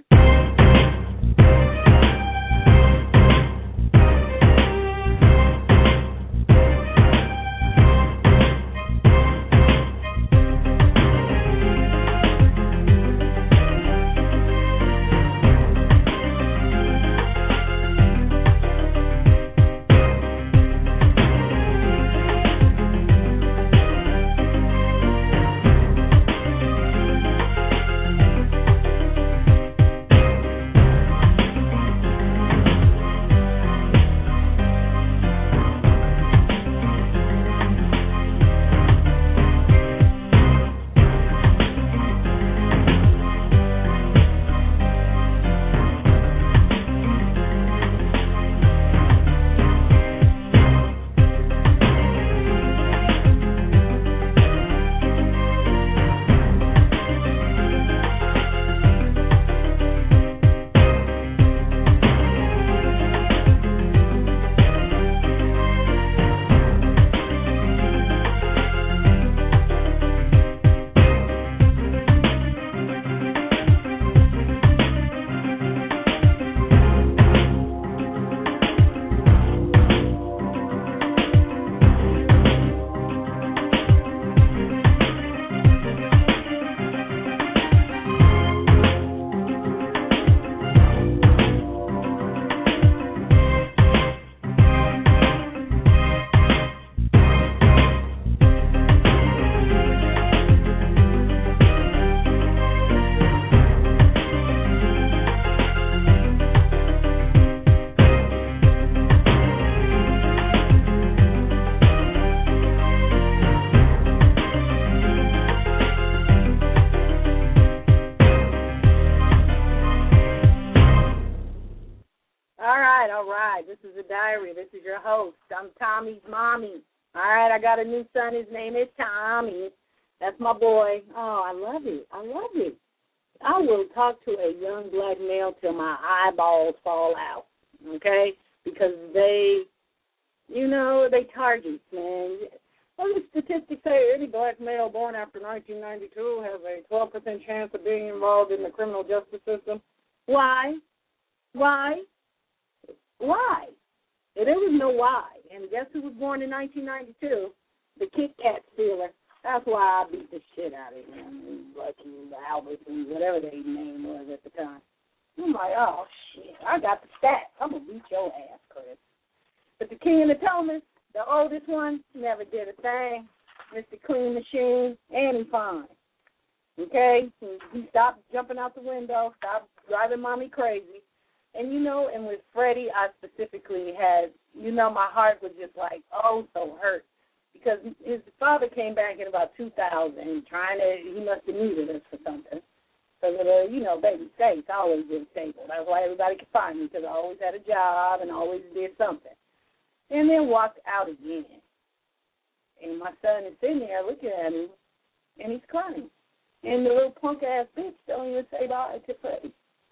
right. This is a diary. This is your host. I'm Tommy's mommy. All right, I got a new son. His name is Tommy. That's my boy. Oh, I love it. I love it. I will talk to a young black male till my eyeballs fall out, okay? Because they target, man. Well, the statistics say any black male born after 1992 has a 12% chance of being involved in the criminal justice system. Why? Why? Why? There was no why. And guess who was born in 1992? The Kit Kat stealer. That's why I beat the shit out of him. Lucky, Albert, and whatever their name was at the time. I'm like, oh, shit, I got the stats. I'm going to beat your ass, Chris. But the King of the Thomas, the oldest one, never did a thing. Mr. Clean Machine, and he fine. Okay? He stopped jumping out the window, stopped driving mommy crazy. And, and with Freddie, I specifically had, my heart was just like, oh, so hurt. Because his father came back in about 2000 he must have needed us for something. So, baby States, I always been stable. That's why everybody could find me, because I always had a job and always did something. And then walked out again. And my son is sitting there looking at him, and he's crying. And the little punk-ass bitch don't even say bye to Freddie.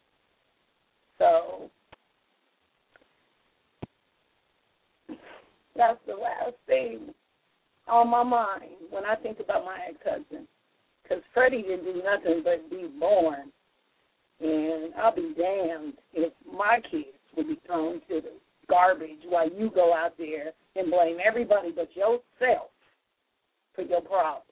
So that's the last thing on my mind when I think about my ex-husband. Because Freddie didn't do nothing but be born. And I'll be damned if my kids would be thrown to the garbage while you go out there and blame everybody but yourself for your problem.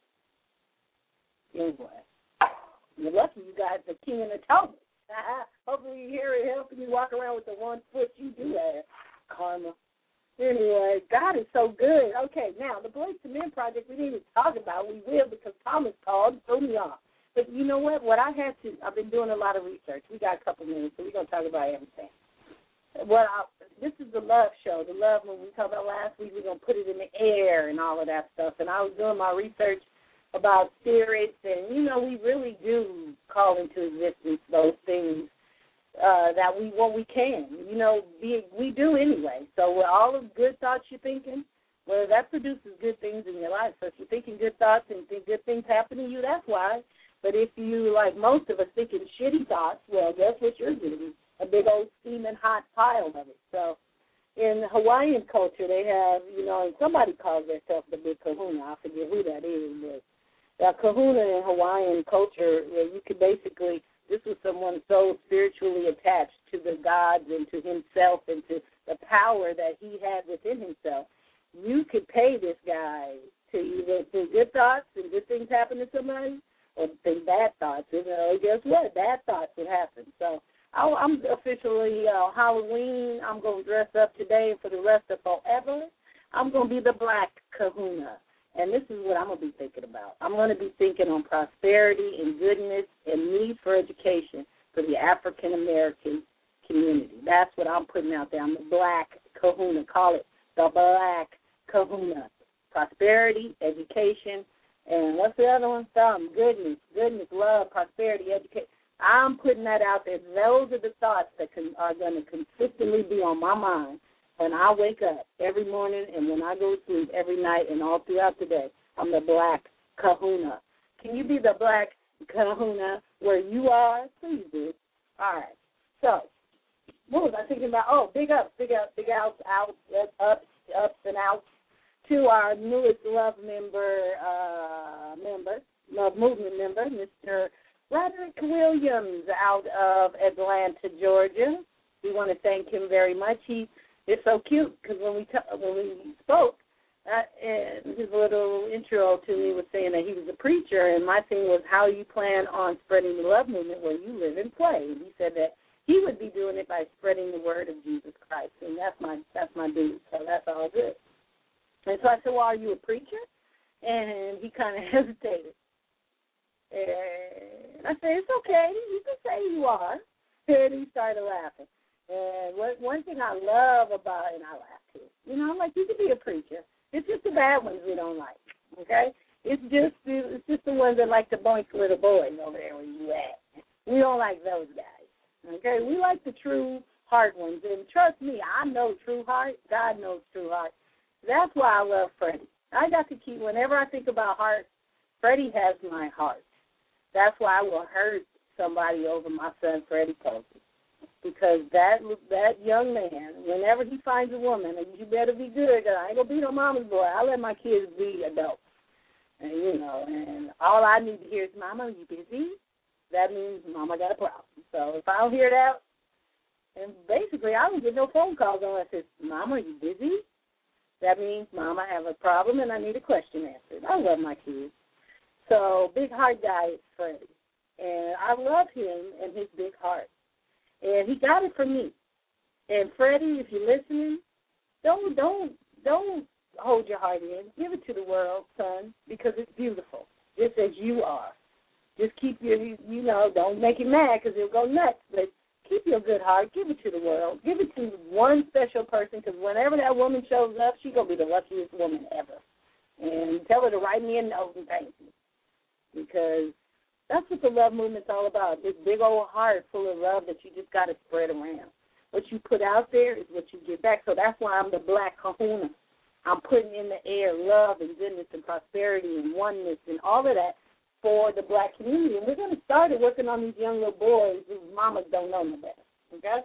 Anyway, you're lucky you got the King of the Thomas. Hopefully you hear it helping you walk around with the 1 foot you do have, karma. Anyway, God is so good. Okay, now, the Boyz II Men project we didn't even talk about. We will because Thomas called and threw me off. But you know what? I've been doing a lot of research. We got a couple minutes, so we're going to talk about everything. This is the love show. The love, when we talked about last week, we're going to put it in the air and all of that stuff. And I was doing my research about spirits, and, we really do call into existence those things that we can. We do anyway. So with all of good thoughts you're thinking, well, that produces good things in your life. So if you're thinking good thoughts and think good things happen to you, that's why. But if you, like most of us, thinking shitty thoughts, well, guess what you're getting? A big old steaming hot pile of it. So in Hawaiian culture, they have, and somebody calls themselves the Big Kahuna. I forget who that is, but the Kahuna in Hawaiian culture, you could basically, this was someone so spiritually attached to the gods and to himself and to the power that he had within himself. You could pay this guy to either think good thoughts and good things happen to somebody or think bad thoughts. Guess what? Bad thoughts would happen. So I'm officially Halloween. I'm going to dress up today and for the rest of forever. I'm going to be the Black Kahuna. And this is what I'm going to be thinking about. I'm going to be thinking on prosperity and goodness and need for education for the African-American community. That's what I'm putting out there. I'm the Black Kahuna. Call it the Black Kahuna. Prosperity, education, and what's the other one? Goodness, love, prosperity, education. I'm putting that out there. Those are the thoughts that are going to consistently be on my mind when I wake up every morning and when I go to sleep every night and all throughout the day. I'm the Black Kahuna. Can you be the Black Kahuna where you are? Please do. All right. So what was I thinking about? Oh, big ups and outs to our newest Love Movement member, Mr. Roderick Williams out of Atlanta, Georgia. We want to thank him very much. It's so cute because when we spoke, and his little intro to me was saying that he was a preacher, and my thing was how you plan on spreading the love movement where you live and play. And he said that he would be doing it by spreading the word of Jesus Christ, and that's my dude. So that's all good. And so I said, well, are you a preacher? And he kind of hesitated. And I said, it's okay. You can say you are. And he started laughing. And one thing I love about, and I laugh too, I'm like, you can be a preacher. It's just the bad ones we don't like, okay? It's just the ones that like to boink little boys over there where you at. We don't like those guys, okay? We like the true, hard ones. And trust me, I know true heart. God knows true heart. That's why I love Freddie. I got to keep, whenever I think about heart, Freddie has my heart. That's why I will hurt somebody over my son, Freddie Posey. Because that young man, whenever he finds a woman, and you better be good, because I ain't going to be no mama's boy. I let my kids be adults. And, and all I need to hear is, Mama, are you busy? That means Mama got a problem. So if I don't hear that, and basically I don't get no phone calls unless it's, Mama, are you busy? That means, Mama, I have a problem and I need a question answered. I love my kids. So big heart guy is Freddie. And I love him and his big heart. And he got it from me. And Freddie, if you're listening, don't hold your heart in. Give it to the world, son, because it's beautiful, just as you are. Just keep your, don't make him mad because he'll go nuts. But keep your good heart. Give it to the world. Give it to one special person, because whenever that woman shows up, she's going to be the luckiest woman ever. And tell her to write me a note and thank me, because that's what the love movement's all about, this big old heart full of love that you just got to spread around. What you put out there is what you get back. So that's why I'm the black kahuna. I'm putting in the air love and goodness and prosperity and oneness and all of that for the black community. And we're going to start working on these young little boys whose mamas don't know no better, okay?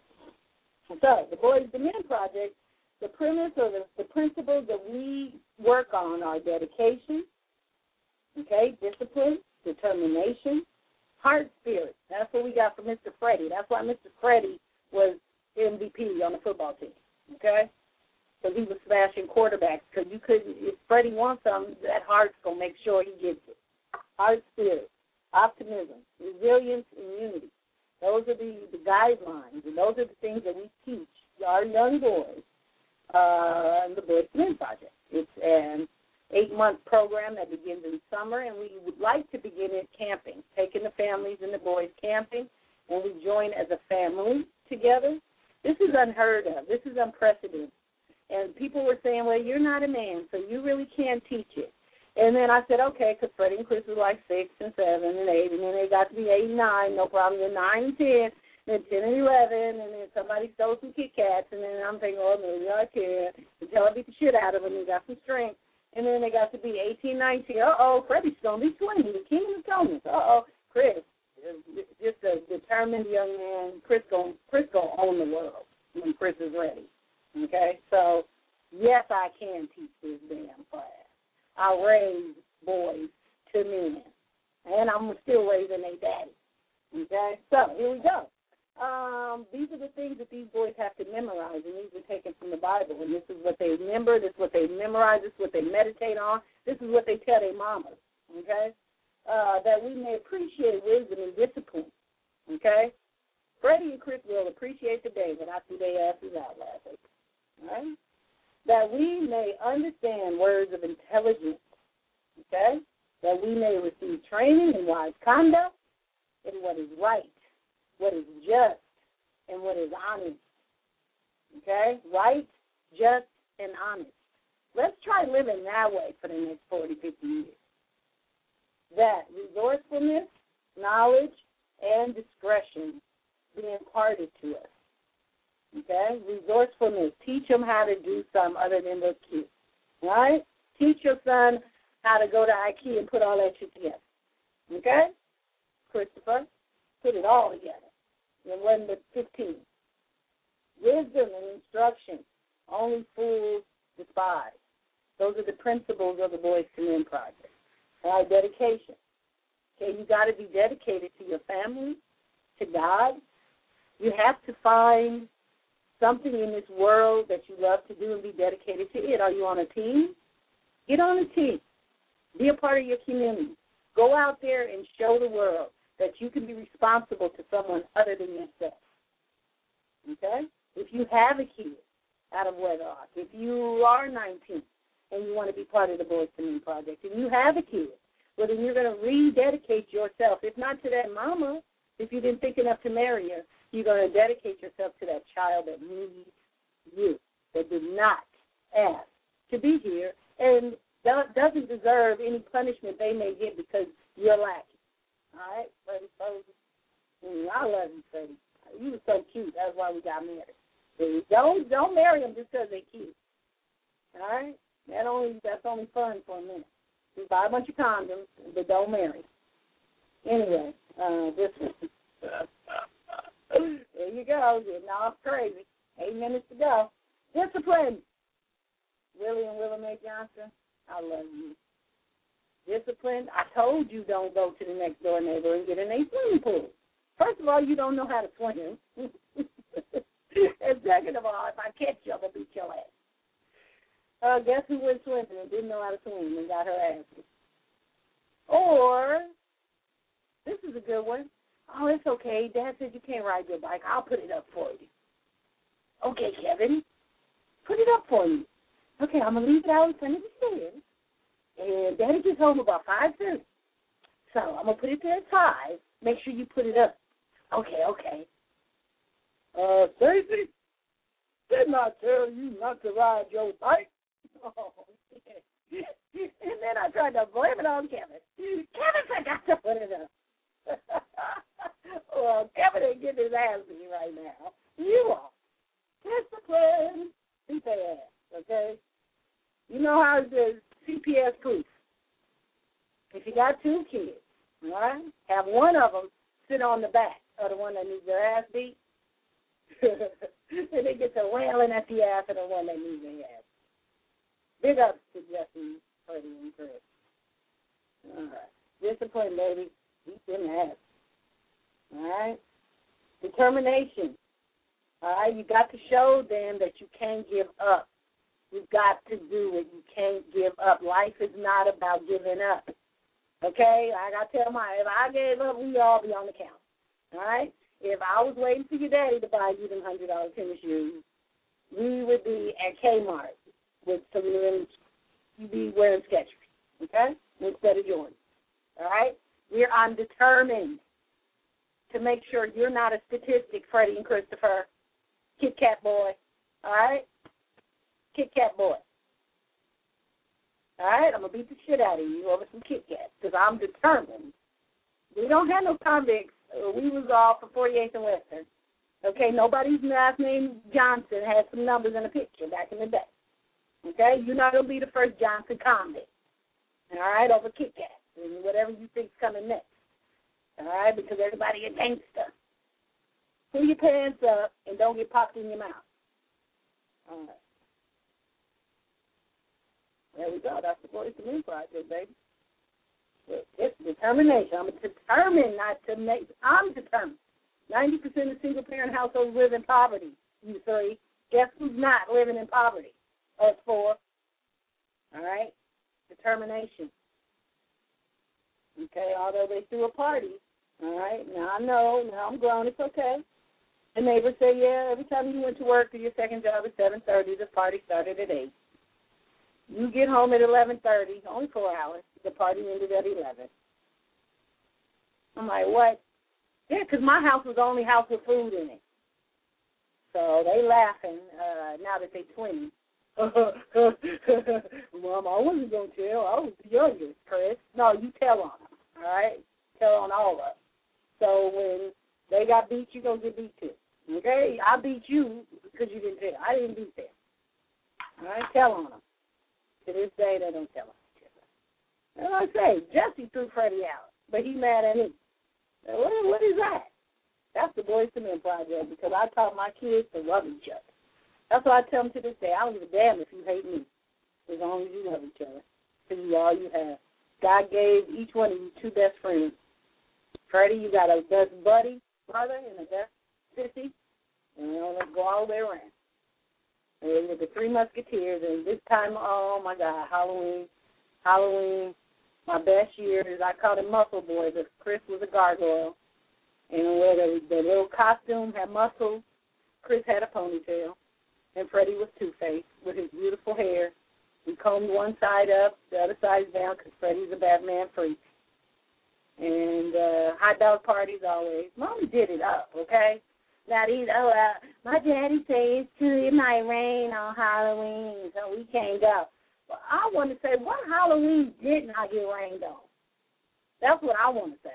So the Boys to Men Project, the premise or the principles that we work on are dedication, okay, discipline, determination, heart, spirit. That's what we got from Mr. Freddie. That's why Mr. Freddie was MVP on the football team, okay? Because he was smashing quarterbacks. Because you couldn't, if Freddie wants something, that heart's going to make sure he gets it. Heart, spirit, optimism, resilience, and unity. Those are the guidelines, and those are the things that we teach our young boys in the Boys to Men Project. It's an 8-month program that begins in summer, and we would like to begin it camping, taking the families and the boys camping, and we join as a family together. This is unheard of. This is unprecedented. And people were saying, well, you're not a man, so you really can't teach it. And then I said, okay, because Freddie and Chris was like 6 and 7 and 8, and then they got to be 8 and 9, no problem, then 9 and 10, then 10 and 11, and then somebody stole some Kit Kats, and then I'm thinking, oh, maybe I can, until I beat the shit out of them and got some strength. And then they got to be 18, 19. Uh-oh, Freddie's going to be swinging, the king of the atonement. Uh-oh, Chris, just a determined young man. Chris going to own the world when Chris is ready. Okay? So, yes, I can teach this damn class. I raise boys to men, and I'm still raising their daddy. Okay? So, here we go. These are the things that these boys have to memorize, and these are taken from the Bible. And this is what they remember. This is what they memorize. This is what they meditate on. This is what they tell their mamas, okay, that we may appreciate wisdom and discipline, okay? Freddie and Chris will appreciate the day that I threw their asses out last week, all right? That we may understand words of intelligence, okay? That we may receive training in wise conduct and what is right, what is just, and what is honest, okay? Right, just, and honest. Let's try living that way for the next 40, 50 years. That resourcefulness, knowledge, and discretion be imparted to us, okay? Resourcefulness. Teach them how to do something other than look cute, right? Teach your son how to go to IKEA and put all that shit together, okay? Christopher, put it all together. It wasn't but 15. Wisdom and instruction, only fools despise. Those are the principles of the Boys to Men Project. All right, dedication. Okay, you got to be dedicated to your family, to God. You have to find something in this world that you love to do and be dedicated to it. Are you on a team? Get on a team. Be a part of your community. Go out there and show the world that you can be responsible to someone other than yourself. Okay? If you have a kid out of wedlock, if you are 19 and you want to be part of the Boys to Men Project, and you have a kid, well, then you're going to rededicate yourself, if not to that mama, if you didn't think enough to marry her, you're going to dedicate yourself to that child that needs you, that did not ask to be here, and doesn't deserve any punishment they may get because you're lacking. All right, Freddie Posey. I love you, Freddie. You were so cute. That's why we got married. So don't marry them just because they're cute. All right? That's only fun for a minute. Just buy a bunch of condoms, but don't marry. Anyway, this there you go. Getting off crazy. 8 minutes to go. Discipline. Willie and Willa Mae Johnson, I love you. Discipline. I told you don't go to the next door neighbor and get in a swimming pool. First of all, you don't know how to swim. And second of all, if I catch you, I'm going to beat your ass. Guess who went swimming and didn't know how to swim and got her ass beat? Or, this is a good one. Oh, it's okay. Dad said you can't ride your bike. I'll put it up for you. Okay, Kevin. Put it up for me. Okay, I'm going to leave it out in front of the stairs. And Daddy gets home about 5:30. So I'm going to put it there at 5. Make sure you put it up. Okay. Stacy, didn't I tell you not to ride your bike? Oh, yeah. And then I tried to blame it on Kevin. Kevin forgot to put it up. Well, Kevin ain't getting his ass beat right now. You are. Discipline. Beat their ass, okay? You know how it is CPS proof. If you got 2 kids, all right, have one of them sit on the back of the one that needs their ass beat. And they get to wailing at the ass of the one that needs their ass. Big ups to Jesse, Freddie, and Chris. All right. Discipline, baby. Beat them ass. All right? Determination. All right? You got to show them that you can't give up. You've got to do it. You can't give up. Life is not about giving up. Okay? I got to tell if I gave up, we'd all be on the count. All right? If I was waiting for your daddy to buy you them $100 tennis shoes, we would be at Kmart with some of them. You'd be wearing Skechers, okay, instead of Jordan. All right? I'm determined to make sure you're not a statistic, Freddie and Christopher. Kit Kat boy. All right? Kit Kat boy. All right? I'm going to beat the shit out of you over some Kit Kats because I'm determined. We don't have no convicts. We was all for 48th and Western. Okay? Nobody's last name Johnson had some numbers in a picture back in the day. Okay? You're not going to be the first Johnson convict. All right? Over Kit Kat and whatever you think's coming next. All right? Because everybody a gangster. Pull your pants up and don't get popped in your mouth. All right. There we go. That's the Boys to Men Project, baby. It's determination. I'm determined not to make. I'm determined. 90% of single-parent households live in poverty. You three. Guess who's not living in poverty? Us 4. All right? Determination. Okay, although they threw a party. All right? Now I know. Now I'm grown. It's okay. The neighbors say, yeah, every time you went to work or your second job at 7:30, the party started at 8. You get home at 11:30, only 4 hours. The party ended at 11. I'm like, what? Yeah, because my house was the only house with food in it. So they laughing now that they're 20. Mom, I wasn't going to tell. I was the youngest, Chris. No, you tell on them, all right? Tell on all of us. So when they got beat, you're going to get beat too. Okay? I beat you because you didn't tell. I didn't beat them. All right? Tell on them. To this day, they don't tell on each other. And I say, Jesse threw Freddie out, but he mad at me. What is that? That's the Boys to Men Project because I taught my kids to love each other. That's what I tell them to this day. I don't give a damn if you hate me as long as you love each other because you all you have. God gave each one of you 2 best friends. Freddie, you got a best buddy, brother, and a best sissy, and let's go all the way around. And with the 3 Musketeers, and this time, oh, my God, Halloween, my best years, I called him Muscle Boy, but Chris was a gargoyle. And where the little costume had muscles, Chris had a ponytail, and Freddie was Two-Face with his beautiful hair. We combed one side up, the other side down, because Freddie's a Batman freak. And hot dog parties always. Mommy did it up, okay? Now these, my daddy says it might rain on Halloween, so we can't go. Well, I want to say, what Halloween didn't I get rained on? That's what I want to say.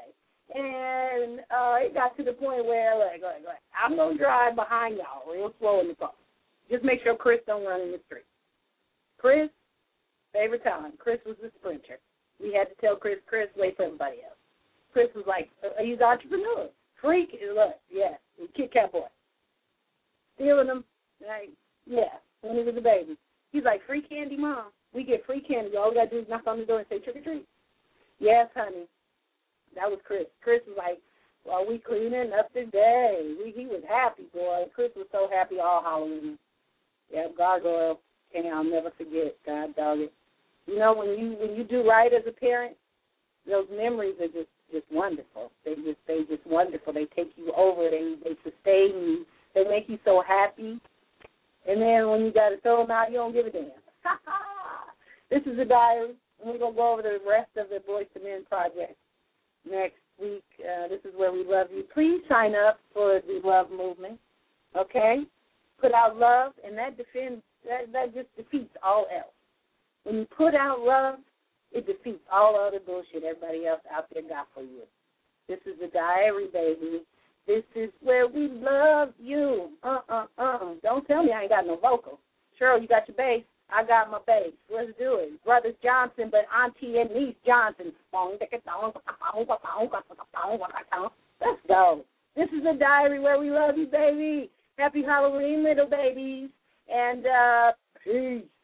And it got to the point where, like, I'm going to drive behind y'all real slow in the car. Just make sure Chris don't run in the street. Chris, favorite time. Chris was the sprinter. We had to tell Chris, wait for everybody else. Chris was like, he's an entrepreneur. Freak, look, yeah, Kit Kat boy. Stealing them, like, yeah, when he was a baby. He's like, free candy, Mom. We get free candy. All we got to do is knock on the door and say, trick or treat. Yes, honey. That was Chris. Chris was like, well, we cleaning up today. He was happy, boy. Chris was so happy all Halloween. Yeah, gargoyle. I'll never forget. God dog it. You know, when you do right as a parent, those memories are just wonderful. They just wonderful. They take you over. They sustain you. They make you so happy. And then when you got to throw them out, you don't give a damn. This is a diary, and we're going to go over the rest of the Boyz II Men project next week. This is where we love you. Please sign up for the love movement, okay? Put out love, and that just defeats all else. When you put out love, it defeats all other bullshit everybody else out there got for you. This is the diary, baby. This is where we love you. Don't tell me I ain't got no vocal. Cheryl, you got your bass. I got my bass. Let's do it. Brothers Johnson, but auntie and niece Johnson. Let's go. This is a diary where we love you, baby. Happy Halloween, little babies. And peace.